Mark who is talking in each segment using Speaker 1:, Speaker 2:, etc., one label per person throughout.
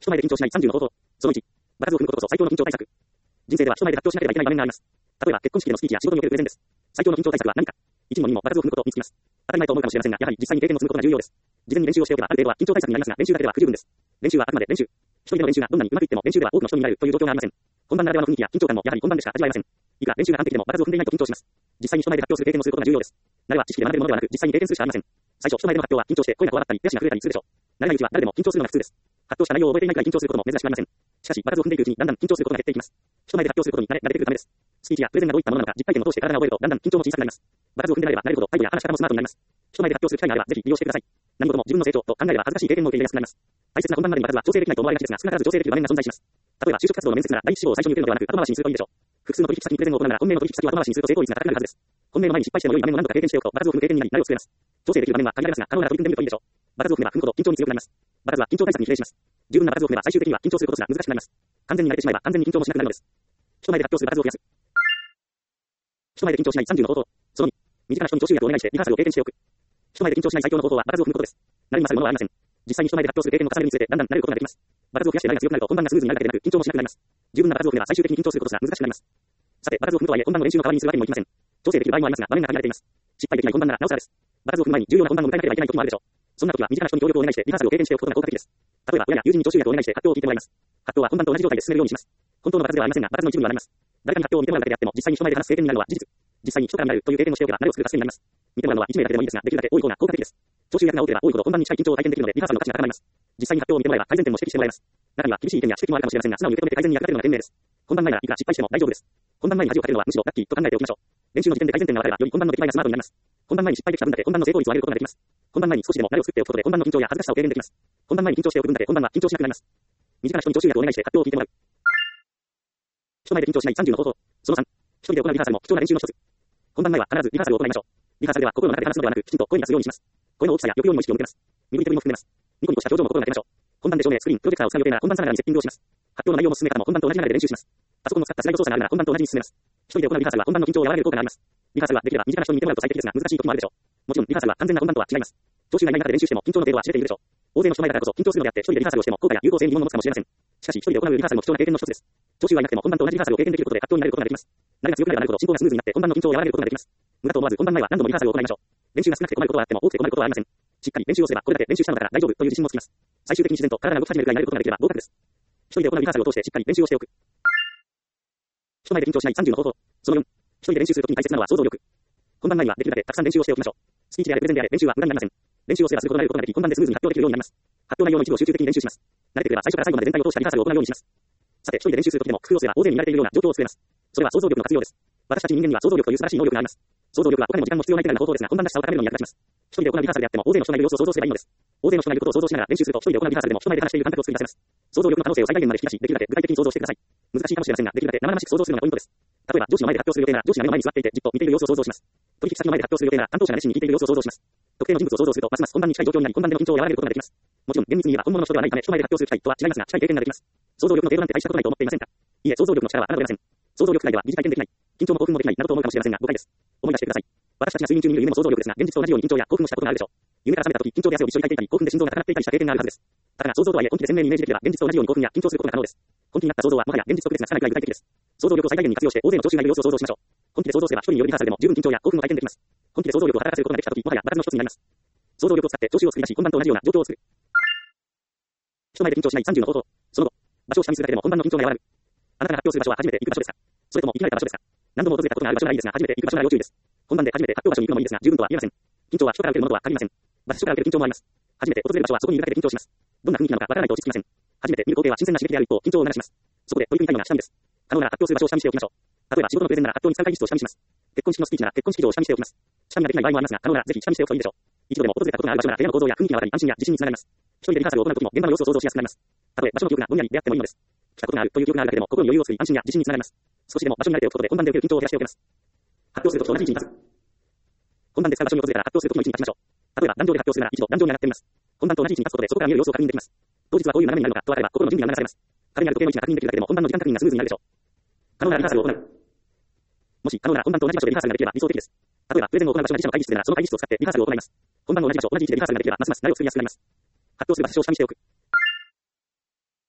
Speaker 1: 人前で緊張しない30の方法。その1、場数を踏むことこそ最強の緊張対策。人生では人前で発表しなければいけない場面があります。例えば結婚式でのスピーチや仕事におけるプレゼンです。最強の緊張対策は何か。1にも2にも場数を踏むことにつきます。当たり前と思うかもしれませんが、やはり実際に経験を積むことが重要です。事前に練習をしておけばある程度は緊張対策になりますが、練習だけでは不十分です。練習はあくまで練習。一人での練習がどんなにうまくいっても練習では多くの人に見られるという状況がありません。本番ならではの雰囲気や緊張感もやはり本番でしか味わえません。いくら練習が完璧でも場数を踏んでいないと緊張します。実際に人前で発表する経験をすることが重要です。慣れは知識で学べるものではなく、実際に経験するしかありません。最初、人前での発表は緊張して声がこわばったり、手足が震えたりするでしょう。慣れないうちは誰でも緊張するのが普通です。発表した内容を覚えていないから緊張することも珍しくありません。しかし、場数を踏んでいくうちにだんだん緊張することが減っていきます。人前で発表することに慣れてくるためです。スピーチやプレゼンがどういったものなのか実体験を通して体が覚えるとだんだん緊張も小さくなります。場数を踏んでなれば慣れるほど態度や話し方もスマートになります。人前で発表する機会があればぜひ利用してください。何事も自分の成長と考えれば恥ずかしい経験も受け入れやすくなります。大切な本番までに場数は調整できないと思われがちですが、少なからず調整できる場面が存在します。例えば就職活動の面接なら第一志望を最初に受けるのではなく後回しにするといいでしょう。複数の取引先にプレゼンを行うなら本命の取引先を後回しにすると成功率が高くなるはずです。本命の前に失敗しても良い場面を何度か経験しておくと場数を踏む経験になり慣れを作れます。調整できる場面は限られますが可能なら取り組んでみるといいでしょう。場数を踏めば踏むほど緊張に強くなります。場数は緊張対策に比例します。十分な場数を踏めば最終的には緊張することすら難しくなります。完全に慣れてしまえば完全に緊張もしなくなるのです。人前で発表する場数を増やす。人前で緊張しない30の方法。その2、身近な人に聴衆役をお願いしてリハーサルを経験しておく。人前で緊張しない最強の方法は場数を踏むことです。慣れに勝るものはありません。実際に人前で発表する経験を重ねるにつれてだんだん慣れることができます。場数を増やして慣れが強くなると本番がスムーズになるだけでなく緊張もしなくなります。十分な場数を踏めば最終的に緊張することすら難しくなります。さて、場数を踏むとはいえ本番の練習の代わりにするわけにもいきません。調整できる場合もありますが場面が限られています。失敗できない本番ならなおさらです。場数を踏む前に重要な本番を迎えなければいけない時もあるでしょう。そんな時は身近な人に協力をお願いしてリハーサルを経験しておくことが効果的です。例えば親や友人に聴衆役をお願いして発表を聞いてもらいます。発表は本番と同じ状態で進めるようにします。本当の場数ではありませんが場数の一部にはなります。誰かに発表を見てもらうだけであっても実際に人前で話す経験になるのは事実。実際に人から見られるという経験をしておけば慣れを作る助けになります。見てもらうのは1名だけでもいいですが、できるだけ多い方が効果的です。聴衆役が多ければ多いほど本番に近い緊張を体験できるのでリハーサルの価値が高まります。実際に発表を見てもらえば改善点も指摘してもらえます。中には厳しい意見や指摘もあるかもしれませんが、素直に受け止めて改善に役立てるのが賢明です。本番前ならいくら失敗しても大丈夫です。本番前に恥をかけるのはむしろラッキーと考えておきましょう。練習の時点で改善点が分かればより本番の出来栄えがスマートになります。本番前に失敗できた分だけ本番の成功率を上げることができます。本番前に少しでも慣れを作っておくことで本番の緊張や恥ずかしさを軽減できます。本番前に緊張しておく分だけ本番は緊張しなくなります。身近な人に聴衆役をお願いして発表を聞いてもらう。人前で緊張しない30の方法。その3、一人で行うリハーサルも貴重な練習の一つ。本番前は必ずリハーサルを行いましょう。リハーサルでは心の中で話すのではなく、きちんと声に出すようにします。声の大きさや抑揚にも意識を向けます。身振り手振りも含めます。ニコニコした表情も心がけましょう。本番で照明、スクリーン、プロジェクターを使う予定なら本番さながらにセッティングをします。発表の内容も進め方も本番と同じ流れで練習します。パソコンの使ったスライド操作があるなら本番と同じに進めます。一人で行うリハーサルは本番の緊張を和らげる効果があります。リハーサルはできれば身近な人に見てもらうと最適ですが難しい時もあるでしょう。もちろんリハーサルは完全な本番とは違います。聴衆がいない中で練習しても緊張の程度は知れているでしょう。大勢の人前だからこそ緊張するのであって一人でリハーサルをしても効果や有効性に疑問を持つかもしれません。しかし一人で行うリハーサルも貴重な経験の一つです。聴衆がいなくても本番と同じリハーサルを経験できることで発表になれることができます。慣れが強くなればなるほど進行がスムーズになって本番の緊張を和らげることができます。無駄と思わず本番前は何度もリハーサルを行いましょう。練習が少なくて困ることはあっても多くて困ることはありません。しっかり練習をすればこれだけ練習したのだから大丈夫という自信もつきます。最終的に自然と体が動き始めるくらいになれることができれば合格です。一人で行うリハーサルを通してしっかり練習をしておく。人前で緊張しない30の方法。その4、一人で練習するときに大切なのは想像力。本番前にはできるだけたくさん練習をしておきましょう。スピーチであれプレゼンであれ練習は無駄になりません。練習をすればするほど慣れることができ本番でスムーズに発表できるようになります。発表内容の一部を集中的に練習します。慣れてくれば最初から最後まで全体を通したリハーサルを行うようにします。さて一人で練習するときでも工夫をすれば大勢に見られているような状況を作れます。それは想像力の活用です。私たち人間には想像力という素晴らしい能力があります。想像力はお金も時間も必要ないくらいな方法ですが本番らしさを高めるのに役立ちます。一人で行うリハーサルであっても大勢の人がいる様子を想像すればいいのです。大勢の人がいることを想像しながら練習すると一人で行うリハーサルでも人前で話している感覚を作り出せます。想像力の可能性を最大限まで引き出しできるだけ具体的に想像してください。難しいかもしれませんができるだけ生々しく想像するのがポイントです。例えば上司の前で発表する予定なら上司が目の前に座っていてじっと見ている様子を想像します。取引先の前で発表する予定なら担当者が熱心に聞いている様子を想像します。特定の人物を想像するとますます本番に近い状況になり本番での緊張を和らげることができます。もちろん厳密に言えば本物の人ではないため人前で発表する機会とは違いますが近い経験ができます。想像力の程度なんて大したことないと思っていませんか。いいえ、想像力の力は侮れません。想像力外では疑似体験できない、緊張も興奮もできないなどと思うかもしれませんが誤解です。思い出してください。私たちが睡眠中に見る夢も想像力ですが現実と同じように緊張や興奮もしたことがあるでしょう。夢から覚めた時緊張で汗をびっしょりかいていたり興奮で心臓が高鳴っていたりした経験があるはずです。だから想像とはいえ本気で鮮明にイメージできれば現実と同じように興奮や緊張することが可能です。本気になった想像はもはや現実と区別がつかないくらい具体的です。想像力を最大限に活用して大勢の聴衆がいる様子を想像しましょう。本気で想像すれば一人によるリハーサルでも十分緊張や興奮を体験できます。本気で想像力を働かせることができた時もはや場数の一つになります。想像力を使って聴衆を作り出し本番と同じような状況を作る。人前で緊張しない30の方法。その後、場所を下見するだけでも本番の緊張が和らぐ。あなたが発表する場所は初めて行く場所ですか。それとも行き慣れた場所ですか。何度も訪れたことがある場所ならいいですが初めて行く場所なら要注意です。本番で初めて発表場所に行くのもいいですが十分とは言えません。緊張は人から受けるものとは限りません。場所から受ける緊張もあります。初めて訪れる場所はそこにいるだけで緊張します。どんな雰囲気なのかわからないと落ち着きません。初めて見る光景は新鮮な刺激である一方緊張を促します。そこで取り組みたいのが下見です。可能なら発表する場所を下見しておきましょう。例えば仕事のプレゼンなら発表に使う会議室を下見します。結婚式のスピーチなら結婚式場を下見しておきます。下見ができない場合もありますが可能ならぜひ下見しておくといいでしょう。一度でも訪れたことがある場所なら部屋の構造や雰囲気がわかり安心や自信につながります。一人でリハーサルを行うときも現場の様子を想像しやすくなります。たとえ場所の記憶がぼんやりであってもいいのです。来たことがあるという記憶があるだけでも心に余裕を作り安心や自信につながります。少しでも場所に慣れておくことで本番で受ける緊張を減らしておけます。発表するときと同じ位置に立つ。本番で使う場所に訪れたら発表するときの位置に立ちましょう。例えば壇上で発表するなら一度壇上に上がってみます。本番と同じ位置に立つことでそこから見える様子を確認できます。当日はこういう斜めになるのかと分かれば心の準備が促されます。壁にある時計の位置が確認できるだけでも本番の時間確認がスムーズになるでしょう。可能ならリハーサルを行う。もし可能なら本番と同じ場所でリハーサルができれば理想的です。例えばプレゼンを行う場所が自社の会議室でならその会議室を使ってリハーサルを行います。本番の同じ場所同じ位置でリハーサルができればますます慣れを作りやすくなります。発表する場所を下見しておく。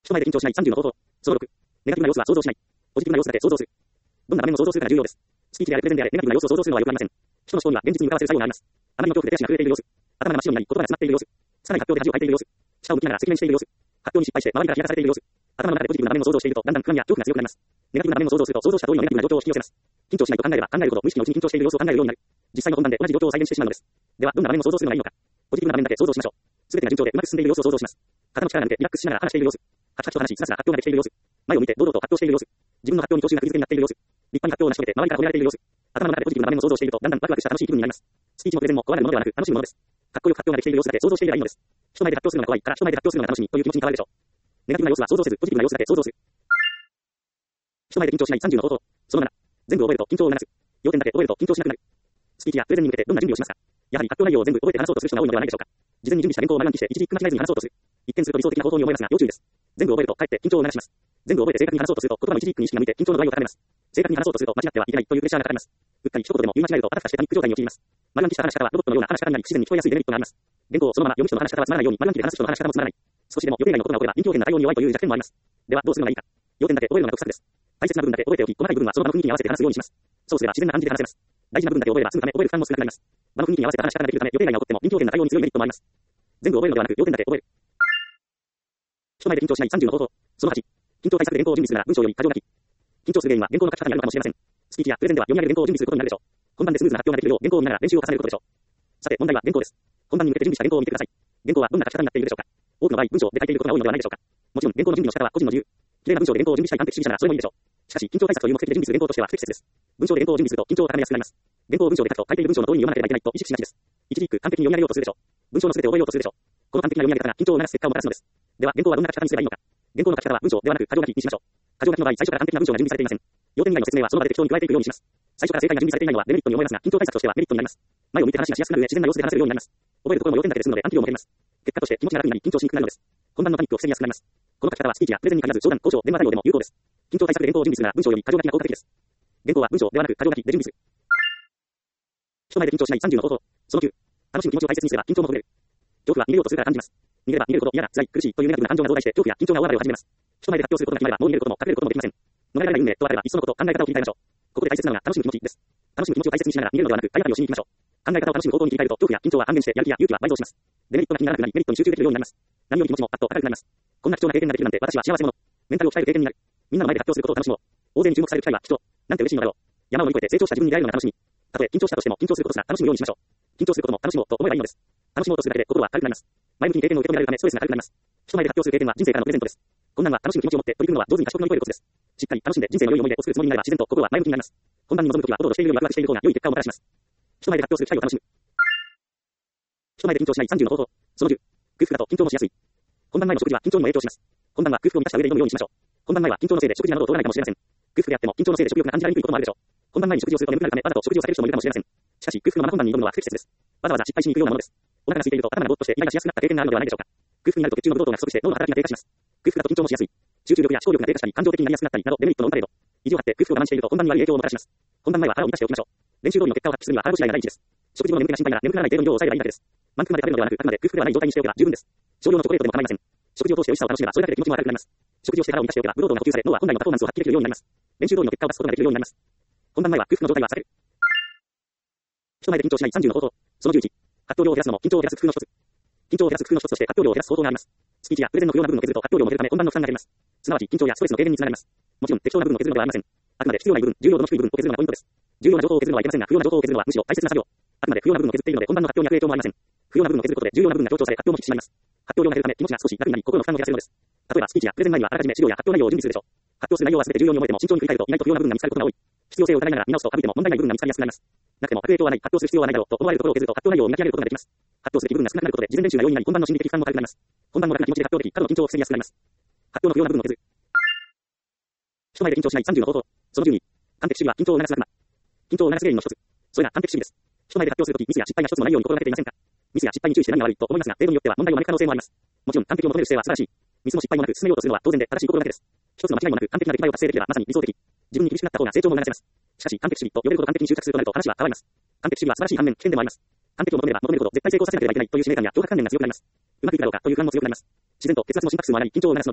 Speaker 1: 人前で緊張しない30の方法。その6。ネガティブな要素は想像しない。ポジティブな要素だけ想像する。どんな場面を想像するかが重要です。スピーチであれプレゼンであれ、ネガティブな要素を想像するのはよくありません。人の思考には現実に向かわせる作用があります。あまりの恐怖で手足が震えている様子。頭が真っ白になり、言葉が詰まっている様子。さらに発表で恥をかいている様子。下を向きながら赤面している様子。発表に失敗して周りから冷やかされている様子。頭の中でポジティブな場面を想像していると、だんだん不安や恐怖が強くなります。ネガティブな場面を想像すると、想像した通りのネガティブな状況を引き寄せます。緊張しないと考えれば考えるほど無意識のうちに緊張している様子を考えるようになる。実際の本番で同じ状況を再現してしまうのです。では、どんな場面を想像するのがいいのか。ポジティブな場面だけ想像しましょう。すべてが順調でうまく進んでいる様子を想像します。肩の力が抜けリラックスしながら話している様子。カチカチと話し、スラスラ発表ができている様子。前を見て堂々と発表している様子。自分の発表に調子が釘付けになっている様子。立派に発表を成し遂げて周りから褒められている様子。頭の中でポジティブな場面を想像していると、だんだんワクワクした楽しい気分になります。スピーチもプレゼンも怖がるものではなく楽しいものです。かっこよく発表ができている様子だけ想像していればいいのです。人前で発表するのが怖いから人前で発表するのが楽しみという気持ちに変わるでしょう。ネガティブな様子は想像せず、ポジティブな様子だけ想像する。人前で緊張しない30の方法。その7。全部覚えると緊張を促す。要点だけ覚えると緊張しなくなる。スピーチやプレゼンに向けてどんな準備をしますか。やはり発表内容を全部覚えて話そうとする人が多いのではないでしょうか。事前に準備した原稿を丸暗記して一字一句間違えずに話そうとする。一見すると理想的な方法に思えますが要注意です。全部覚えるとかえって緊張を促します。全部覚えて正確に話そうとすると言葉の一字一句に意識が向いて緊張の度合いを高めます。正確に話そうとすると間違ってはいけないというプレッシャーがかかります。うっかり一言でも言い間違えるとあたふたしてパニック状態に陥ります。丸暗記した話し方はロボットのような話し方になり不自然に聞こえやすいデメリットがあります。原稿をそのまま読む人の話し方はつまらないように丸暗記で話す人の話し方もつまらない。少しでも予定外のことが起これば臨機応変な対応に弱いという弱点もあります。ではどうするのがいいか。要点だけ覚えるのが得策です。大切な部分だけ覚えておき、細かい部分はその場の雰囲気に合わせて話すようにします。そうすれば自然な感じで話せます。大事な部分だけ覚えれば済むため覚える負担も少なくなります。場の雰囲気に合わせた話し方ができるため予定外が起こっても臨機応変な対応に強いメリットもあります。全部覚えるのではなく要点だけ覚える。人前で緊張しない30の方法。その8。緊張対策で原稿を準備するなら文章より箇条書き。緊張する原因は原稿の書き方にあるのかもしれません。スピーチやプレゼンでは読み上げる原稿を準備することになるでしょう。本番でスムーズな発表ができるよう原稿を見ながら練習を重ねることでしょう。さて問題は原稿です。本番に向けて準備した原稿を見てください。原稿はどんな書き方になっているでしょうか。多くの場合文章で書いていることが多いのではないでしょうか。もちろん原稿の準備の仕方は個人の自由。綺麗な文章で原稿を準備したい完璧主義者ならそれもいいでしょう。しかし緊張対策という目的で準備する原稿としては不適切です。文章で原稿を準備すると緊張を高めやすくなります。原稿を文章で書くと書いている文章の通りに読まなければいけないと意識しがちです。一字一句完璧に読み上げようとするでしょう。文章の全てを覚えようとするでしょう。この完璧な読み上げ方が緊張を促す結果をもたらすのです。では原稿はどんな書き方にすればいいのか。原稿の書き方は文章ではなく箇条書きにしましょう。箇条書きの場合最初から完璧な文章が準備されていません。要点以外の説明はその場で適当に加えていくようにします。最初から正解が準備されていないのはデメリットに思えますが緊張対策としてはメリットになります。前を見て話がしやすくなる上自然な様子で話せるようになります。覚えるところも要点だけで済むので暗記量も減ります。結果として気持ちが楽になり緊張しにくくなるのです。本番のパニックを防ぎやすくなります。この書き方はスピーチやプレゼンに限らず商談、交渉、電話対応でも有効です。緊張対策で原稿を準備するなら文章より箇条書きが効果的です。原稿は文章ではなく箇条書きで準備する。人前で緊張しない30の方法。その9。楽しむ気持ちを大切にすれば緊張もほぐれる。恐怖は逃げようとするから感じます。逃げれば逃げるほど嫌だ、辛い、苦しいというネガティブな感情が増大して恐怖や緊張が大暴れを始めます。人前で発表することが決まればもう逃げることも隠れることもできません。逃れられない運命とあればいっそのこと考え方を切り替えましょう。ここで大切なのが楽しむ気持ちです。楽しむ気持ちを大切にしながら逃げるのではなく体当たりをしに行きましょう。考え方を楽しむ方向に切り替えると恐怖や緊張は半減してやる気や勇気は倍増します。デメリットが気にならなくなりメリットに集中できるようになります。何より気持ちもパッと明るくなります。こんな貴重な経験ができるなんて私は幸せ者。メンタルを鍛える経験になる。みんなの前で発表することを楽しもう。大勢に注目される機会は貴重。なんて嬉しいのだろう。山を乗り越えて成長した自分に出会えるのが楽しみ。たとえ緊張したとしても緊張することすら楽しむようにしましょう。緊張することも楽しもうと思えばいいのです。楽しもうとするだけで心は軽くなります。前向きに経験を受け止められるためストレスが軽くなります。人前で発表する経験は人生からのプレゼントです。こんなんは楽しむ気持ちを持って取り組むのは上手に賢く乗り越えることです。しっかり楽しんで人生の良い思い出を作るつもりになれば自然と心は前向きになります。本番に臨むときはおどおどしているよりワクワクしている方が良い結果をもたらします。人前で発表する機会を楽しむ。人前で緊張しない30の方法。その10。空腹だと緊張もしやすい。本番前の食事は緊張にも影響します。本番は空腹を満たした上で挑むようにしましょう。本番前は緊張のせいで食事などを取らないかもしれません。空腹であっても緊張のせいで食欲が感じられにくいこともあるでしょう。本番前に食事をすると眠くなるためわざと食事を避ける人もいるかもしれません。しかし空腹のまま本番に挑むのは不適切です。わざわざ失敗しに行くようなものです。お腹が空いていると頭がぼーっとしてイライラしやすくなった経験があるのではないでしょうか。空腹になると血中のブドウ糖が不足して脳の働きが低下します。空腹だと緊張もしやすい。集中力や思考力が低下したり感情的になりやすくなったりなどデメリットのオンパレード。意地を張って空腹を我慢していると本番に悪い影響をもたらします。本番前は腹を満たしておきましょう。練習通りの結果を発揮するには腹ごしらえが第一です。食事後の眠気が心配なら眠くならない程度の量を抑えればいいだけです。満腹まで食べるのではなくあくまで空腹ではない状態にしておけば十分です。少量のチョコレートでも構いません。食事を通して美味しさを楽しめばそれだけで気持ちも明るくなります。食事をして腹を満たしておけばブドウ糖が補給され脳は本来のパフォーマンスを発揮できるようになります。練習通りの結果を出すことができるようになります。本番前は空腹の状態は避ける。人前で緊張しない30の方法。その11。発表量を減らすのも緊張を減らす工夫の一つ。緊張を減らす工夫の一つとして発表量を減らす方法があります。スピーチやプレゼンの不要な部分を削ると発表量も減るため本番の負担が減ります。すなわち緊張やストレスの軽減につながります。もちろん適当な部分を削るのではありません。あくまで必要な部分、重要度の低い部分を削るのがポイントです。重要な情報を削るのはいけませんが不要な情報を削るのはむしろ大切な作業。あくまで不要な部分を削っているので本番の発表に悪影響もありません。不要な部分を削ることで重要な部分が強調され発表も引き締まります。発表量が減るため気持ちが少し楽になり心の負担を減らせるのです。例えばスピーチやプレゼン前にはあらかじめ資料や発表内容を準備するでしょう。発表する内容は全て重要に思えても慎重に振り返ると意外と不要な部分が見つかることが多い。必要性を疑いながら見直すと省いても問題ない部分が見つかりやすくなります。なくても悪影響はない、発表する必要はないだろうと思われるところを削ると発表内容を磨き上げることができます。発表する気分が少なくなることで事前練習が容易になり本番の心理的負担も軽くなります。本番も楽な気持ちで発表でき過度の緊張を防ぎやすくなります。発表の不要な部分を削る。人前で緊張しない30の方法。その12。完璧主義は緊張を促す仲間。緊張を促す原因の一つ。それが完璧主義です。人前で発表するときミスや失敗が一つもないように心がけていませんか。ミスや失敗に注意して何が悪いと思いますが程度によっては問題を招く可能性もあります。もちろん完璧を求める姿勢は素晴らしい。ミスも失敗もなく進めようとするのは当然で正しい心がけです。一つの間違いもなく完璧な出来栄えを達成できればまさに理想的。自分に厳しくなった方が成長も促せます。しかし完璧主義と呼べるほど完璧に執着するとなると話は変わります。完璧主義は素晴らしい反面危険でもあります。完璧を求めれば求めるほど絶対成功させなければいけないという使命感や脅迫観念が強くなります。うまくいくだろうかという不安も強くなります。自然と血圧も心拍数も上がり緊張を促すのです。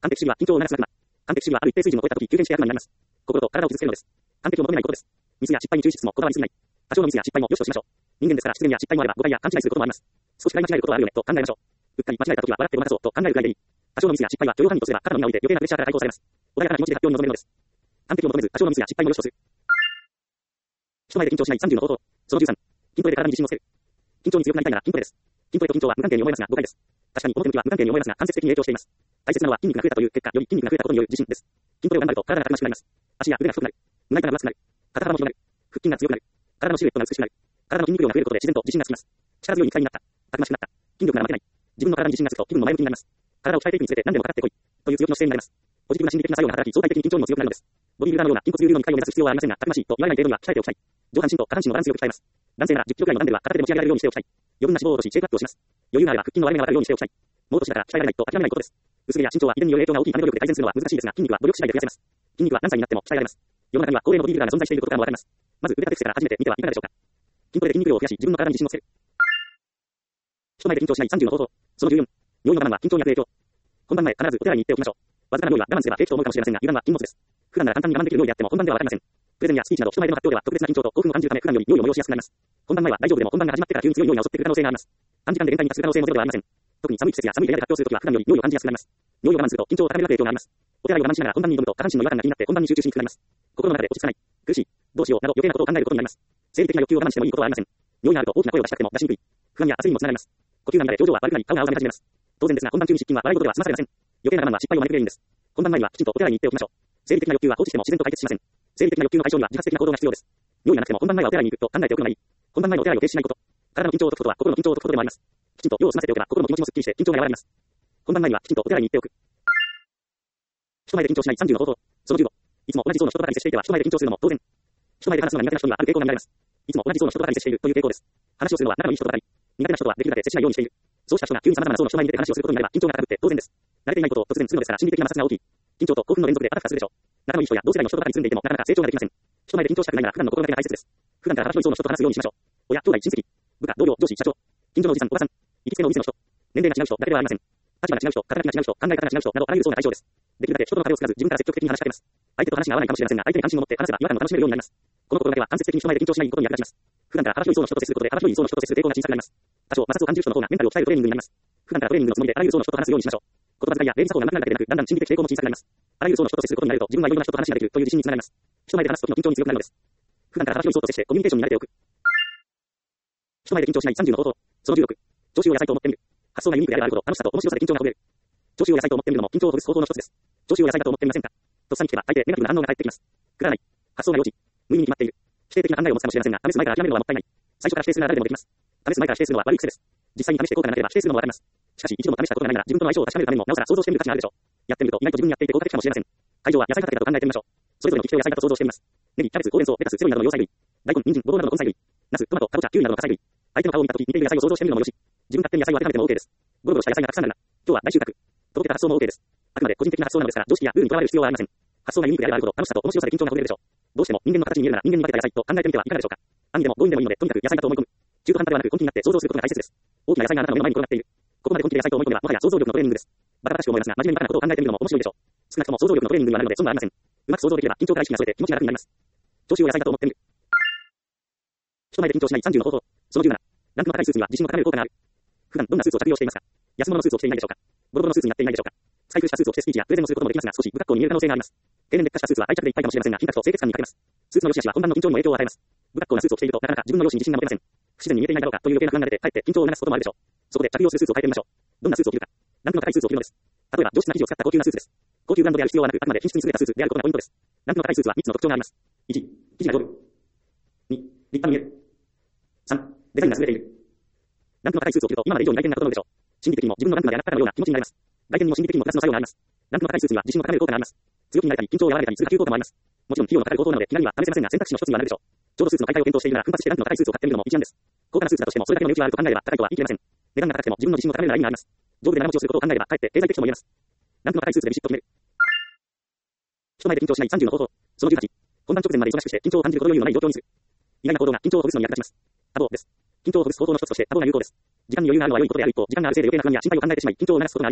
Speaker 1: 完璧主義は緊張を促す悪魔。完璧主義はある一定水準を超えた時急変して悪魔になります。心と体を傷つけるのです。完璧を求めないことです。ミスや失敗に注意しつつもこだわりすぎない。多少のミスや失敗も良しとしましょう。人間ですから失言や失敗もあれば誤解や勘違いすることもあります。少し買い間違えることはあるよねと考えましょう。うっかり間違えた時は笑ってごまかそうと考えるくらいでいい。多少のミスや失敗は許容範囲とすれば肩の荷が下りて余計なプレッシャーから解放されます。穏やかな気持ちで発表に臨めるのです。完璧を求めず多少のミスや失敗も良しとする。人前で緊張しない30の方法。その13。筋トレで体に自信をつける。緊張に強くなりたいなら筋トレです。筋トレと緊張は無関係に思えますが誤解です。確かに表向きは無関係に思えますが間接的に影響しています。大切なのは筋肉が増えたという結果より筋肉が増えたことによる自信です。筋トレを頑張ると体がたくましくなります。足や腕が太くなる。胸板が分厚くなる。肩幅も広がる。腹筋が強くなる。体のシルエットが美しくなる。体の筋肉量が増えることで自然と自信がつきます。力強い肉体になった。たくましくなった。筋力なら負けない。自分の体に自信がつくと気分も前向きになります。体を鍛えていくにつれて何でもかかってこい。という強気の姿勢になります。ポジティブな心理的な作用が働き相対的に緊張にも強くなるのです。ボディビルダーのような筋骨隆々の肉体を目指す必要はありませんが、たくましいと言われない程度には鍛えておきたい。上半身と下半身のバランスよく鍛えます。男性なら10キロくらいのダンベルは片手で持ち上げられるようにしておきたい。余分な脂肪を落としシェイプアップをします。余裕があれば腹筋の割れ目が分かるようにしておきたい。もう年だから鍛えられないと諦めないことです。薄毛や身長は遺伝による影響が大きいため努力で改善するのは難しいですが、筋肉は努力次第で増やせます。筋肉は何歳になっても鍛えられます。世の中には高齢のボディビルダーが存在していることからもわかります。まず腕立て伏せから始めてみてはいかがでしょうか。筋トレで筋肉量を増やし自分の体に自信をつける。人前で緊張しない30の方法。その14。尿意の我慢は緊張に与える影響。本番前必ずお手洗いに行っておきましょう。わずかな尿意は我慢すれば平気と思うかもしれませんが、油断は禁物です。普段なら簡単に我慢できる尿意であっても本番ではわかりません。プレゼンやスピーチなど人前での発表では特別な緊張と興奮を感じるため普段より尿意を催しやすくなります。本番前は大丈夫でも本番が始まってから急に強い尿意が襲ってくる可能性があります。短時間で限界に達する可能性もゼロではありません。特に寒い季節や寒い部屋で発表するときは普段より尿意を感じやすくなります。尿意を我慢すると緊張を高める影響があります。お手洗いを我慢しながら本番に挑むと下半身の違和感が気になって本番に集中しにくくなります。心の中で落ち着かない、苦しい、どうしようなど余計なことを考えることになります。生理的な欲求を我慢してもいいことはありません。尿意があると大きな声を出したくても出しにくい。不安や焦りにもつながります。呼吸が乱れ表情は悪くなり顔が青ざめ始めます。当然ですが本番中に失禁は笑い事では済まされません。余計な我慢は失敗を招く原因です。本番前にはきちんとお手洗いに行っておきましょう。生理的な欲求は放置しても自然と解決しません。生理的な欲求の解消には自発的な行動が必要です。尿意がなくても本番前はお手洗いに行くと考えておくのがいい。本番前のお手洗いを停止しないこと。体の緊張を解くことは心の緊張を解くことでもあります。きちんと用を済ませておけば心も気持ちもすっきりして緊張が和らぎます。本番前にはきちんとお手洗いに行っておく。人前で緊張しない30の方法。その15。いつも同じ層の人とばかり接していては人前で緊張するのも当然。人前で話すのが苦手な人にはある傾向が見られます。いつも同じ層の人とばかり接しているという傾向です。話をするのは仲のいい人とばかり。苦手な人とはできるだけ接しないようにしている。そうした人が急に様々な層の人前に出て話をすることになれば緊張が高くって当然です。慣れていないことを突然するのですから心理的な摩擦が大きい。緊張と興奮の連続であたふたするでしょう。仲のいい人や同世代の人とばかり住んでいてもなかなか成長ができません。人前で緊張したくないなら普段の心がけが大切です。普段から話のいい層の人と話すようにしましょう。親、兄弟、親戚、部下、同僚、上司、社長、近所のおじさん、おばさん、行きつけのお店の人、年齢が違う人だけではありません。立場が違う人、肩書きが違う人、考え方が違う人などあらゆる層が対象です。できるだけ人との壁を作らず自分から積極的に話しかけます。相手と話が合わないかもしれませんが相手に関心を持って話せば違和感を楽しめるようになります。この心がけは間接的に人前で緊張しないことに役立ちます。普段から幅広い層の人と接することで幅広い層の人と接する抵抗が小さくなります。多少摩擦を感じる人の方がメンタルを鍛えるトレーニングになります。普段からトレーニングのつもりであらゆる層の人と話すようにしましょう。言葉遣いや礼儀作法がなくなるだけでなくだんだん心理的抵抗も小さくなります。あらゆる層の人と接することになると自分はいろんな人と話ができるという自信につながります。人前で話す時の緊張に強くなるのです。普段から幅広い層と接してコミュニケーションに慣れておく。人前で緊張しない30の方法。その16。調子を野菜と思ってみる。発想がユニークであればあるほど楽しさと面白さで緊張がほぐれる。調子を野菜と思ってみるのも緊張をほぐす方法の一つです。調子を野菜だと思ってみませんか。とっさに聞けば大抵ネガティブな反応が返ってきます。くだらない。発想が幼稚。無意味に決まっている。否定的な考えを持つかもしれませんが、試す前から諦めるのはもったいない。最初から否定するなら誰でもできます。試す前から否定するのは悪い癖です。実際に試して効果がなければ否定するのもわかります。しかし一度も試したことがないなら自分との相性を確かめるためにもなおさら想像してみる価値があるでしょう。やってみると意外と自分にやっていて効果的かもしれません。会場は野菜畑だと考えてみましょう。それぞれの利き手を野菜だと想像してみます。ネギ、キャベツ、ほうれん草、レタス、セロリなどの葉菜類。大根、人参、ごぼうなどの根菜類。ナス、トマト、かぼちゃ、キュウリなどの果菜類。相手の顔を見たとき似ている野菜を想像してみるのもよし。自分勝手に野菜を当てはめても OK です。ゴロゴロした野菜がたくさんあるな。今日は大収穫。届けた発想も OK です。あくまで個人的な発想なのですから常識やルールにとらわれる必要はありません。発想がユニークであればあるほど楽しさと面白さで緊張がほぐれるでしょう。どうしても人間の形に見えるなら人間に化けた野菜と考えてみてはいかがでしょうか。暗にでも強引でもいいのでとにかく野菜だと思い込む。中途半端ではなく根気になって想像することが大切です。大きな野菜があなたの目の前に転がっている。ここまで根気で野菜と思い込めばもはや想像力のトレーニングです。バカバカしく思いますが真面目にバカなことを考えてみるのも面白いでしょう。少なくとも想像力のトレーニングにはなるので損はありません。うまく想像できれば緊張から意識がそれて気持ちが楽になります。調子を野菜だと思ってみる。人前で緊張しない30の方法。その17。ランクの高いスーツには自信を高める効果がある。普段どんなスーツを着用していますか。安物のスーツを着ていないでしょうか。ボロボロのスーツになっていないでしょうか。使い古したスーツを着てスピーチやプレゼンをすることもできますが少し不格好に見える可能性があります。低年劣化したスーツは愛着でいっぱいかもしれませんが品格と清潔感に欠けます。スーツの良し悪しは本番の緊張にも影響を与えます。不格好なスーツを着ているとなかなか自分の容姿に自信が持てません。不自然に見えていないだろうかという余計な不安が出てかえって緊張を促すこともあるでしょう。そこで着用するスーツを変えてみましょう。どんなスーツを着るか。ランクの高いスーツを着るのです。例えば上質な生地を使った高級なスーツです。高級ブランドである必要はなくあくまで品質に優れたスーツであることがポイントです。ランクの高いスーツは3つの特徴があります。1、生地が丈夫。2、立派に見える。3、デザインが優れている。ランクの高いスーツを着ると今まで以上に外見が整うでしょう。心理的にも自分のランクまで上がったかのような気持ちになります。外見にも心理的にもプラスの作用があります。ランクの高いスーツには自信を高める効果があります。強気になれたり緊張を和らげたりする波及効果もあります。もちろん費用のかかる方法なので気軽には試せませんが選択肢の一つにはなるでしょう。ちょうどスーツの買い替えを検討しているなら奮発してランクの高いスーツを買ってみるのも一案です。高価なスーツだとしてもそれだけの値打ちがあると考えれば高いとは言い切れません。値段が高くても自分の自信を高めるラインがあります。上部で長持ちをすることを考えればかえって経済的とも言えます。ランクの高いスーツでビシッと決める。人前で緊張しない30の方法。その18。本番直前まで忙しくして緊張を感じる程よいのない状況にする。意外な行動が緊張をほぐすのに役立ちます。多忙です。緊張をほぐす方法の一つとして多忙が有効です。時間に余裕があるのは良いことである一方、時間があるせいで余計な不安や心配を考えてしまい緊張を促すことがあります。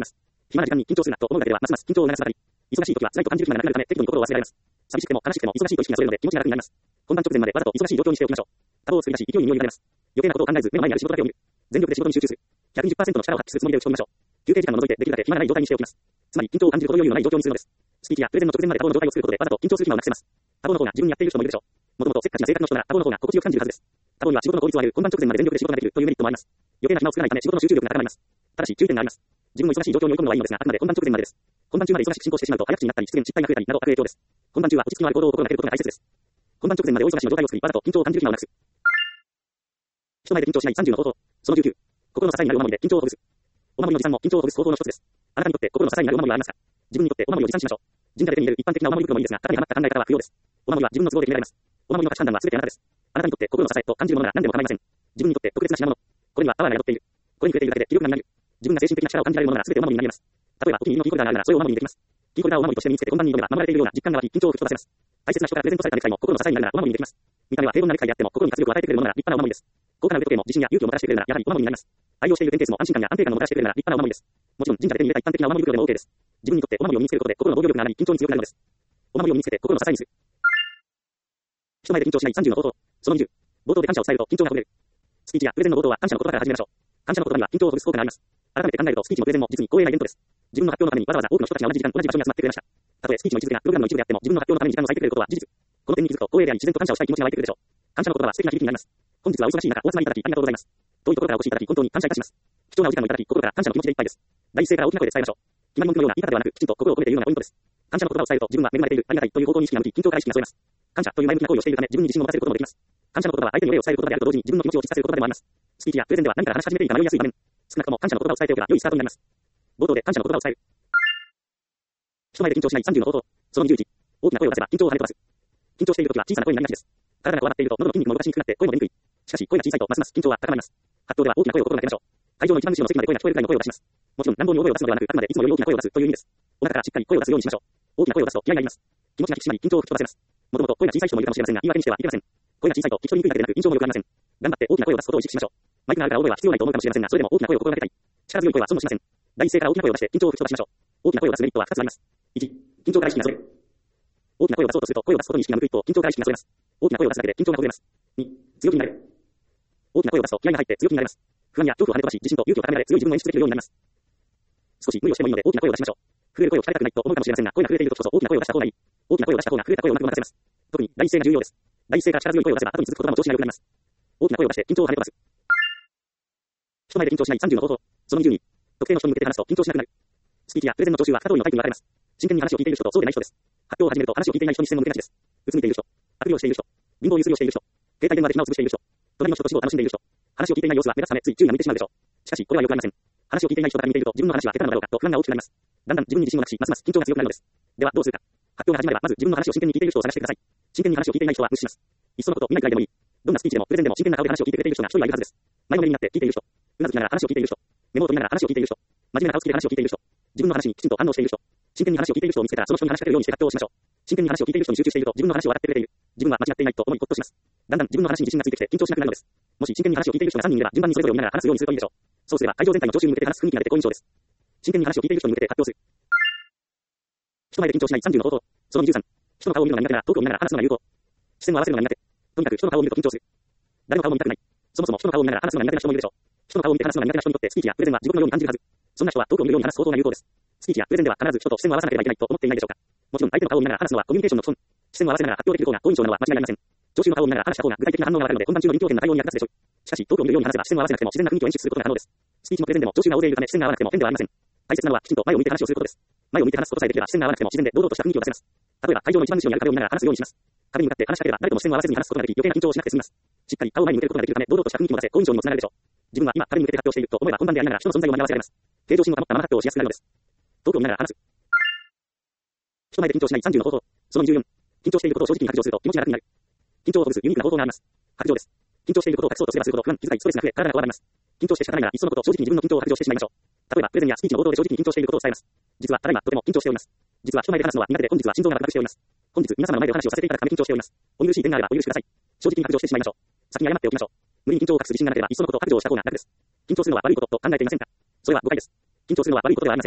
Speaker 1: 暇な時間に緊張するなと思うだけではますます緊張を促すばかり。忙しい時は辛いと感じる暇がなくなるため適度に心を忘れられます。寂しくても悲しくても忙しいと意識がそれるので気持ちが楽になります。本番直前までわざと忙しい状況にしておきましょう。タブを作り出し勢いに身を入れられます。余計なことを考えず目の前にある仕事だけを見る。全力で仕事に集中する。120% の力を発揮するつもりで打ち込みましょう。休憩時間も除いてできるだけ暇がない状態にしておきます。つまり緊張を感じるほど余裕のない状況にするのです。スピーチやプレゼンの直前までタブの状態を作ることでわざと緊張する暇をなくせます。タブの方が自分にやっている人もいるでしょう。もともとせっかちな性格の人ならタブの方が心地よく感じるはずです。タブには仕事の効率を上げる本番直前まで全力で仕事ができるというメリットもあります。余計な暇を作らないため仕事の集中力が高まります。ただし注意点があります。自分の忙しい状況に追い込むのはいいのですが、あくまで本番直前までです。本番中まで忙しく進行してしまうと早口になったり失敗が増えたりなど悪影響です。本番中は落ち着きのある行動を心がけることが大切です。本番直前まで大忙しの状態を作りわざと緊張を感じる暇をなくす。人前で緊張しない30の方法。その19。心の支えになるお守りで緊張をほぐす。お守りの持参も緊張をほぐす方法の一つです。あなたにとって心の支えになるお守りはありますか？自分にとってお守りを持参しましょう。神社で手に入れる一般的なお守り袋もいいですが、型にはまった考え方は不要です。お守りは自分の都合で決められます。お守りの価値判断は全てあなたです。あなたにとって心の支えと感じるものなら何でも構いません。自分にとって特別な品物。これにはパワーが宿っている。これに触れているだけで気力がみなる。自分が精神的な力を感じられるものなら全てお守りになります。例えばお気に入りのキーホルダーがあるならそれをお守りにできます。キーホルダーをお守りとして身につけて本番に挑めば守られているような実感が湧き緊張を吹き飛ばせます。大切な人からプレゼントされたネクタイも心の支えになるならお守りにできます。見た目は平凡なネクタイであっても心に活力を与えてくれるものなら立派なお守りです。高価な腕時計も自信や勇気をもたらしてくれるならやはりお守りになります。愛用しているペンケースも安心感や安定感をもたらしてくれるなら立派なお守りです。もちろん神社で手に入れた一般的なお守り袋でも OK です。自分にとってお守りを身につけることで心の防御力が上がり緊張に強くなるのです。お守りを身につけて心の支えにする。人前で緊張しない30の冒頭。その20。冒頭で感謝を伝えると緊張がほぐれる。スピーチやプレゼンの冒頭は感謝の言葉から始めましょう。感謝の言葉には緊張をほぐす効果があります。改めて考えるとスピーチもプレゼンも実に光栄なイベントです。自分の発表のためにわざわざ多くの人たちが同じ時間同じ場所に集まってくれました。たとえスピーチの一部がプログラムの一部であっても自分の発表のために時間を割いてくれることは事実。この点に気づくと光栄であり自然と感謝をしたい気持ちが湧いてくるでしょう。感謝の言葉は素敵な響きになります。本日はお忙しい中お集まりいただきありがとうございます。遠いところからお越しいただき本当に感謝いたします。貴重なお時間をいただき心から感謝の気持ちでいっぱいです。第一声から大きな声で伝えましょう。決まり文句のような言い方ではなくきちんと心を込めて言うのがポイントです。感謝の言葉を伝えると自分は恵まれているありがたいという方向に意識が向き緊張から意識が添えます。感謝という前向きな行為をしているため自分に自信を持たせることもできます。感謝の言葉は相手に礼を伝えることであると同時に自分の気持ちを落ち着かせることでもあります。スピーチやプレゼンでは何から話し始めていいか迷いやすい場面。少なくとも感謝の言葉を伝えておけば良いスタートになります。冒頭で感謝の言葉を伝える。人前で緊張しない30の冒頭。その21。大きな声を出せば緊張を跳ね飛ばす。緊張しているときは小さな声になりがちです。体がこわばっていると喉の筋肉も動かしにくくなって声も出にくい。しかし声が小さいとますます緊張は高まります。発表では大きな声を心がけましょう。会場の一番後ろの席まで声が聞こえるくらいの声を出します。もちろん乱暴に大声を出すのではなくあくまでいつもより大きな声を出すという意味です。お腹からしっかり声を出すようにしましょう。大きな声を出すと気合が入ります。気持ちが引き締まり緊張を吹き飛ばせます。もともと声が小さい人もいるかもしれませんが言い訳にしてはいけません。声が小さいと聞き取りにくいだけでなく印象も良くありません。頑張って大きな声を出すことを意識しましょう。マイクがあるから大声は必要ないと思うかもしれませんがそれでも大きな声を心がけたい。力強い声は損もしません。第一声から大きな声を出して緊張を吹き飛ばしましょう。大きな声を出すメリットは2つあります。1、緊張から意識がそれる。大きな声を出そうとすると声を出すことに意識が向く一方緊張から意識がそれます。大きな声を出すだけで緊張がほぐれます。2、強気になれる。大きな声を出すと気合が入って強気になれます。不安や恐怖を跳ね飛ばし自信と勇気を高められ強い自分を演出できるようになります。少し無理をしてもいいので大きな声を出しましょう。震える声を聞かれたくないと思うかもしれませんが声が震えているとこそ大きな声を出した方がいい。大きな声を出した方が震えた声をうまくごまかせます。特に第一声が重要です。第一声から力強い声を出せば後に続く言葉も調子が良くなります。大きな声を出して緊張を跳ね飛ばす。人前で緊張しない30の方法。その22。特定の人に向けて話すと緊張しなくなる。スピーチやプレゼンの聴衆は2通りのタイプに分かれます。真剣に話を聞いている人とそうでない人です。発表を始めると話を聞いていない人に視線を向けがちです。うつむいている人、あくびをしている人、貧乏ゆすりをしている人、携帯電話で暇を潰している人、隣の人と死を楽しんでいる人、話を聞いていない様子は目立つためつい注意が向いてしまうでしょう。しかしこれは良くありません。話を聞いていない人から見ていると自分の話は下手なのだろうかと不安が大きくなります。だんだん自分に自信をなくしますます緊張が強くなるのです。ではどうするか。発表が始まればまず自分の話を真剣に聞いている人を探してください。真剣に話を聞いていない人は無視します。いっそのこと見ないくらいでもいい。どんなスピーチでもプレゼンでも真剣な顔で話を聞いてくれている人が一人はいるはずです。前のめりになって聞いている人、うなずきながら話を聞いている人、メモを取りながら話を聞いている人、真面目な顔つきで話を聞いている人、自分の話にきちんと反応している人、真剣に話を聞いている人を見つけたらその人に話しかけるようにして発表をしましょう。真剣に話を聞いている人に集中していると自分の話を笑ってくれている。自分は間違っていないと思いほっとします。だんだん自分の話に自信がついてきて緊張しなくなるのです。もし真剣に話を聞いている人が3人いれば順番にそれぞれを見ながら話すようにするといいでしょう。そうすれば会場全体の聴衆に向けて話す雰囲気が出て好印象です。真剣に話を聞いている人に向けて発表する。人前で緊張しない30の方法。その23。人の顔を見るのが苦手なら遠くを見ながら話すのが有効。視線を合わせるのが苦手。とにかく人の顔を見ると緊張する。誰の顔も見たくない。そもそも人の顔を見ながら話すのが苦手な人もいるでしょう。人の顔を見て話すのが苦手な人にとってスピーチやプレゼンは地獄のように感じるはず。そんな人は遠くを見るように話す方法が有効です。スピーチやプレゼンでは必ず人と視線を合わせなければいけないと思っていないでしょうか。もちろん相手の顔を見ながら話すのはコミュニケーションの基本。視線を合わせながら発表できる方が好印象なのは間違いありません。聴衆の顔を見ながら話した方が具体的な反応がわかるので本番中の臨機応変な対応に役立つでしょう。しかし遠くを見るように話せば視線を合わせなくても自然な雰囲気を演出することが可能です。スピーチもプレゼンでも聴衆が大勢いるため視線が合わなくても変ではありません。大切なのはきちんと前を見て話をすることです。前を見て話すことさえできれば視線が合わなくても自然で堂々とした雰囲気を出せます。例えば会場の一番後ろにある壁を見ながら話すようにします。壁に向かって話しかければ誰とも視線を合わせずに話すことができ余計な緊張をしなくて済みます。しっかり顔を前に向けることができるため堂々とした雰囲気も出せ好印象にもつながるでしょう。自分は今壁に向けて発表していると思えば本番でありながら人の存在を学ばせられます。平常心を保ったまま発表をしやすくなるのです。遠くを見ながら話す。人前で緊張しない30の方法。その24。緊張していることを正直に白状すると気持ちが楽になる。緊張をほぐすユニークな方法があります。白状です。緊張していることを隠そうとすればするほど不安、気遣い、ストレスが増え、体がこわばります。緊張して仕方ないならいっそのこと正直に自分の緊張を白状してしまいましょう。例えばプレゼンやスピーチの冒頭で正直に緊張していることを伝えます。実はただいまとても緊張しております。実は人前で話すのは苦手で本日は心臓がバクバクしております。本日皆様の前でお話をさせていただくため緊張しております。お許しい点があればお許しください。正直に白状してしまいましょう。先に謝っておきましょう。無理に緊張を隠す自信がなければいっそのこと白状した方が楽です。緊張するのは悪いことと考えていませんか？それは誤解です。緊張するのは悪いことではありません。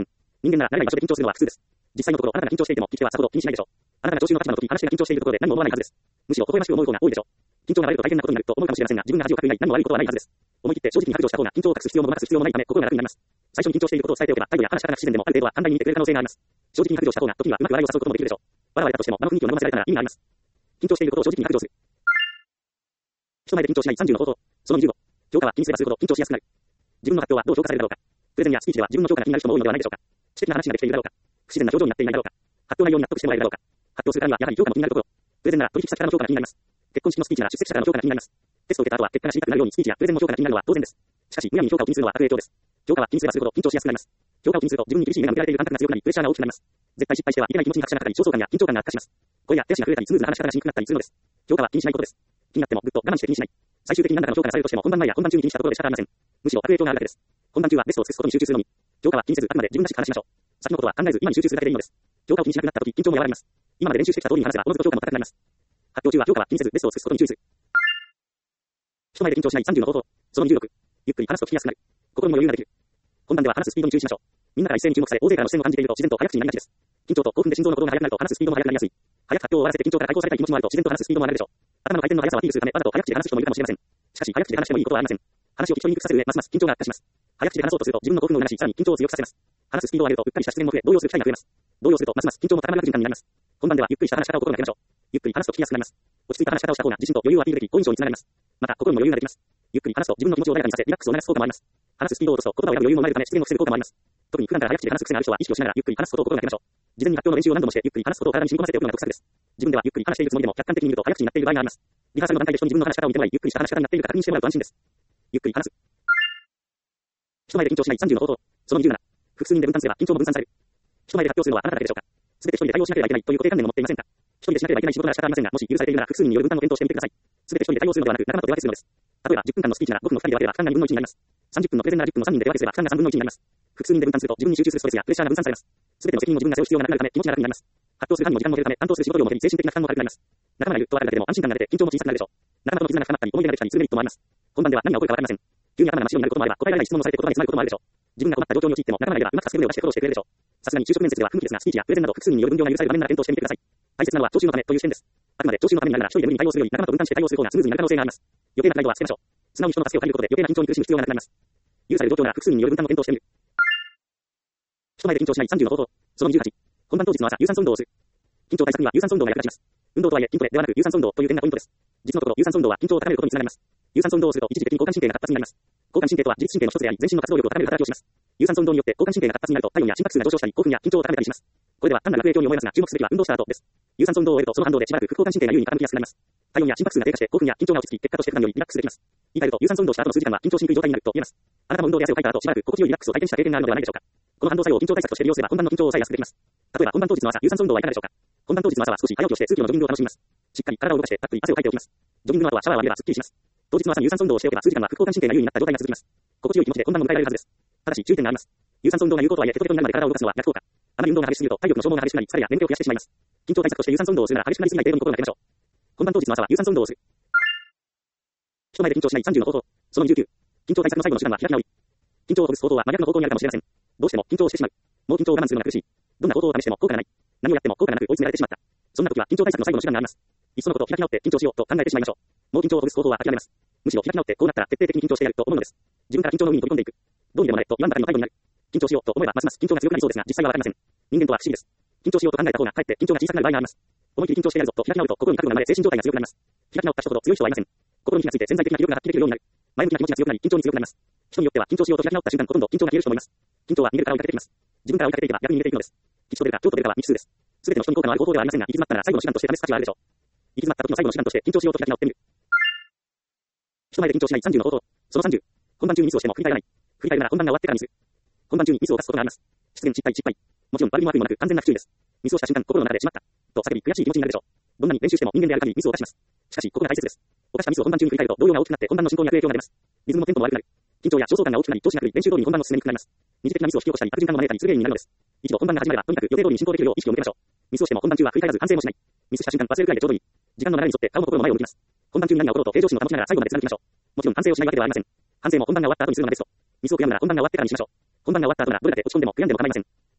Speaker 1: 人間なら慣れない場所で緊張するのは普通です。実際のところ、あなたが緊張していても、聞き手はさほど気にしないでしょう。あなたが聴衆の立場の時、話が緊張しているところで何も思わないはずです。むしろ微笑ましく思う方が多いでしょう。緊張が慣れると大変なことになると思うかもしれませんが、自分が恥をかく以外何も悪いことはないはずです。思い切って正直に白状した方が緊張を隠す必要もごまかす必要もないため、心が楽になります。最初に緊張していることを伝えておけば、態度や話し方が不自然でもある程度は寛大に見てくれる可能性があります。正直に白状した方が時にはうまく笑いを誘うこともできるでしょう。笑われたとしても、場の雰囲気を和ませられたら意味があります。緊張していることを正直に白状する。人前で緊張しない30の方法。その25。評価は気にすればするほど緊張しやすくなる。自分の発表はどう評価されるだろうか。プレゼンやスピーチでは自分の評価が気になる人も多いのではないでしょうか。知的な話ができているだろうか。不自然な表情になっていないだろうか。発表内容に納得してもらえるだろうか。発表するからにはやはり評価も気になるところ。プレゼンなら取引先からの評価が気になります。結婚式のスピーチなら出席者からの評価が気になります。テストを受けた後は結果が知りたくなるようにスピーチやプレゼンの評価が気になるのは当然です。しかし、むやみに評価を気にするのは悪影響です。評価は気にすればするほど緊張しやすくなります。評価を気にすると自分に厳しい目が向けられている感覚が強くなり、プレッシャーが大きくなります。絶対失敗してはいけない気持ちに拍車がかかり、焦燥感や緊張感が悪化します。声や手足が震えたり、スムーズな話し方がしにくくなったりするのです。評価は気にしないことです。気になってもぐっと我慢して気にしない。最終的に何らかの評価がされるとしても本番前や本番中に気にしたところで仕方ありません。むしろ悪影響があるだけです。本番中はベストを尽くすことに集中するのみ。評価は気にせずあくまで自分らしく話しましょう。先のことは考えず今に集中するだけでいいのです。評価を気にしなくなった時緊張も和らぎます。今まで練習してきた通りに話せばおのずと評価も高くなります。発表中は評価は気にせずベストを尽くすことに注意する。人前で緊張しない30の方法。その26。ゆっくり話すと聞きやすくなる。心にも余裕ができる。本番では話すスピードに注意しましょう。みんなから一斉に注目され、大勢からの視線を感じていると自然と早口になりがちです。緊張と興奮で心臓の鼓動が速くなると話すスピードも速くなりやすい。早く発表を終わらせて緊張から解放されたい気持ちもあると自然と話すスピードも上がるでしょう。頭の回転の速さをアピールするためわざと早口で話す人もいるかもしれません。しかし早口で話してもいいことはありません。話を聞き取りにくくさせる上、ますます緊張が悪化します。早口で話そうとすると自分の興奮を促し、さらに緊張を強くさせます。話すスピードを上げるとうっかりした失念も増え、動揺する機会が増えます。動揺するとますます緊張も高まる循環になります。本番ではゆっくりした話し方を心がけましょう。ゆっくり話すと聞きやすくなります。落ち着いた話し方をした方が自信と余裕をアピールでき、好印象につながります。また心にも余裕ができます。ゆっくり話すと自分の気持ちを穏やかにさせ、リラックスを促す効果もあります。話すスピードを落とすと言葉を選ぶ余裕も生まれるため失言を防ぐ効果もあります。特に普段から早口で話す癖がある人は意識をしながらゆっくり話すことを心がけましょう。事前に発表の練習を何度もしてゆっくり話すことを体に染み込ませておくのが得策です。自分ではゆっくり話しているつもりでも客観的に見ると早口になっている場合があります。リハーサルの段階で人に自分の話し方を見てもらい、ゆっくりした話し方になっているか確認してもらうと安心です。ゆっくり話す。人前で緊張しない30の方法。その27。複数人で分担すれば緊張も分散される。人前で発表するのはあなただけでしょうか。すべて一人で対応しなければいけないという固定観念を持っていませんか。一人でしなければいけない仕事なら仕方ありませんが、もし許されているなら複数人による分担を検討してみてください。すべて一人で対応するのではなく、仲間と手分けするのです。例えば10分間のスピーチなら5分の2人で分ければ負担が2分の1になります。30分のプレゼンなら10分の3人で手分けすれば負担が3分の1になります。複数人で分担すると自分に集中するストレスやプレッシャーが分散されます。すべての責任を自分が背負う必要がなくなるため気持ちが楽になります。発表する範囲も時間も減るため担当する仕事量も減り精神的な負担も軽くなります。仲間がいると分かるだけでも安心感が出て緊張も小さくなるでしょう。仲間との絆が深まったり思い出ができたりするメリットもあります。本番では何が起こるか分かりません。急に頭が真っ白になることもあれば答えられない質問をされて言葉に詰まることもあるでしょう。自分が困った状況に陥っても仲間がいればうまく助け舟を出してフォローしてくれるでしょう。さすがに就職面接では不向きですがスピーチやプレゼンなど複数人による分業が許される場面なら検討してみてください。大切なのは聴衆のためという視点です。あくまで聴衆のためになるなら一人で無理に対応するより仲間と分担して対応する方がスムーズになる可能性があります。余計なプライドは捨てましょう。素直に人の助けを借りることで余計な緊張に苦しむ必要がなくなります。許される状況なら複数人による分担を検討してみる。人前で緊張しない30の方法。その28。本番当日の朝、有酸素運動をする。緊張対策には有酸素運動が役立ちます。運動とはいえ筋トレではなく有酸素運動という点がポイントです。実のところ有酸素運動は緊張を高めることにつながります。有酸素運動をすると一時的に交感神経が活発になります。交感神経とは自律神経の一つであり、全身の活動力を高める働きをします。有酸素運動によって交感神経が活発になると体温や心拍数が上昇したり、興奮や緊張を高めたりします。これでは単なる悪影響に思いますが、注目すべきは運動した後です。有酸素運動を終えるとその反動でしばらく副交感神経が優位に傾きやすくなります。体温や心拍数が低下して興奮や緊張が落ち着き、結果として普段よりリラックスできます。言い換えると有酸素運動した後の数時間は緊張しにくい状態になると言えます。あなたも運動で汗をかいた後しばらく心地よいリラックスを体験した経験があるのではないでしょうか。この反動作用を緊張対策として利用すれば本番の緊張を抑えやすくできます。例えば本番当日の朝、有酸素運動はいかがでしょうか。本番当日の朝は少し早起きをして数キロのジョギングを楽しみます。しっかり体を動かしてたっぷり汗をかいておきます。ジョギングの後はシャワーを浴びればスッキリします。当日の朝に有酸素運動をしておけば数時間は副交感神経が優位になった状態が続きます。心地よい気持ちで本番を迎えられるはずです。ただし注意点があります。有酸素運動が有効とはいえテトテトになるまで体を動かすのは逆効果。あまり運動が激しすぎると体力の消耗が激しくなり疲れや眠気を増やしてしまいます。緊張対策として有酸素運動をするなら激しくなりすぎない程度に心がけましょう。本番当日の朝は有酸素運動をする。人前で緊張しない30の方法。その29。緊張対策の最後の手段は開き直り。緊張をほぐす方法は真逆の方向にあるかもしれません。どうしても緊張をしてしまう。もう緊張を我慢するのが苦しい。どんな方法を試しても効果がない。何をやっても効果がなく追い詰められてしまった。そんな時は緊張対策の最後の手段があります。いっそのこと開き直って緊張しようと考えてしまいましょう。もう緊張をほぐす方法は諦めます。むしろ開き直ってこうなったら徹底的に緊張してやると思うのです。自分から緊張の海に飛び込んでいく。どうにでもなれと言わんばかりの態度になる。緊張しようと思えばますます緊張が強くなりそうですが実際はわかりません。人間とは不思議です。緊張しようと考えた方がかえって緊張が小さくなる場合があります。思い切り緊張してやるぞと開き直ると心に覚悟が生まれ精神状態が強くなります。開き直った人ほど強い人はいません。心に火がついて潜在的な気力が発揮できるようになる。前向きな気持ちが強くなり緊張に強くなります。人によっては緊張しようと開き直った瞬間ほとんど緊張が消える人もいます。緊張は逃げるから追いかけていきます。自分から追いかけていけば逆に逃げていくのです。吉と出るか凶と出るかは未知数です。すべての人に効果のある方法ではありませんが、行き詰まったら最後の手段として試す価値はあるでしょう。行き詰まった時の最後の手段として緊張しようと開き直ってみる。人前で緊張しない30の方法。その30。本番中にミスをしても振り返らない。振り返るなら本番が終わってからミス。本番中にミスを犯すことがあります。失言失敗失敗。もちろん悪いも悪意もなく完全な不注意です。ミスをした瞬間心の中でしまった。と叫び悔しい気持ちになるでしょう。どんなに練習しても人間である限りミスを犯します。しかしここが大切です。犯したミスを本番中に振り返ると動揺が大きくなって本番の進行に悪影響が出ます。リズムのテンポも悪くなる。緊張や焦燥感が大きくなり調子が狂い練習通りに本番の進めにくくなります。二次的なミスを引き起こしたり悪循環を招いたりする原因になるのです。一度本番が始まればとにかく予定通りに進行できるよう意識を向けましょう。ミスをしても本番中は振り返らず反省もしない。ミスした瞬間忘れるくらいでちょうどいい。時間の流れに沿って顔も心も前を向きます。本番中に何が起ころうと平常心を保ちながら最後まで貫きましょう。もちろん反省をしないわけではありません。反省も本番が終わった後にするのがベスト。ミスを悔やむなら本番が終わってからにしましょう。本番が終わった後ならどれだけ落ち込んでも悔やんでも構いません。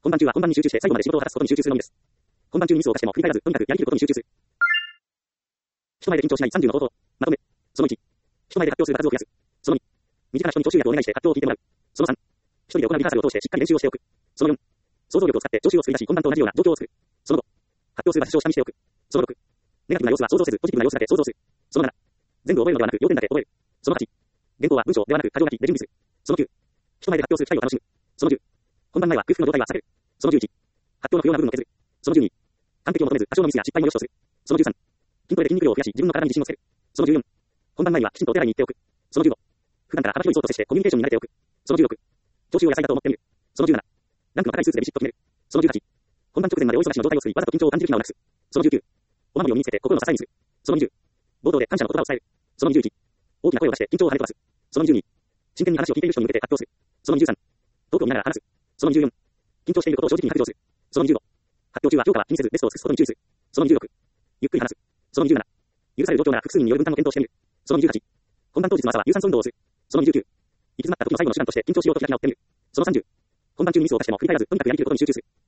Speaker 1: 本番中は本番に集中して最後まで仕事を果たすことに集中するのみです。本番中にミスを犯しても振り返らず、とにかくやりきることに集中する。人前で緊張しない30の方法。まとめ。その1。人前で発表する場数を増やす。その2。身近な人に聴衆役をお願いして発表を聞いてもらう。その3。一人で行うリハーサルを通してしっかり練習をしておく。その4。想像力を使って調子を作り出し、本番と同じような状況を作る。その5。発表する場所を下見しておく。その6。ネガティブな様子は想像せず、ポジティブな様子だけ想像する。その7。全部覚えるのではなく、要点だけ覚える。その8。原稿は文章ではなく、箇条書きで準備する。その9。人前で発表する機会を楽しむ。その10。本番前は空腹の状態は避ける。その11。発表の不要な部分を削る。その12。完璧を求めず、多少のミスや失敗も良しとする。その13。筋トレで筋肉量を増やし、自分の体に自信をつける。その14。本番前にはきちんとお手洗いに行っておく。その15。普段から幅広い層と接してコミュニケーションに慣れておく。その16。調子を野菜だと思ってみる。その17。ランクの高いスーツでビシッと決める。その18。本番直前まで大忙しの状態を作り、わざと緊張を感じる暇をなくす。その19。お守りを身につけて心の支えにする。その20。冒頭で感謝の言葉を伝える。その21。大きな声を出して緊張を跳ね飛ばす。その22。真剣に話を聞いている人に向けて発表する。その23。トークを見ながら話す。その24。緊張していることを正直に白状する。その25。発表中は評価は気にせずベストを尽くすことに注意する。その26。ゆっくり話す。その27。許される状況なら複数人による分担を検討してみる。その28。本番当日の朝は有酸素運動をする。その29。行き詰まった時の最後の手段として緊張しようと開き直ってみる。その30。本番中にミスを犯しても振り返らず、とにかくやりきることに集中する。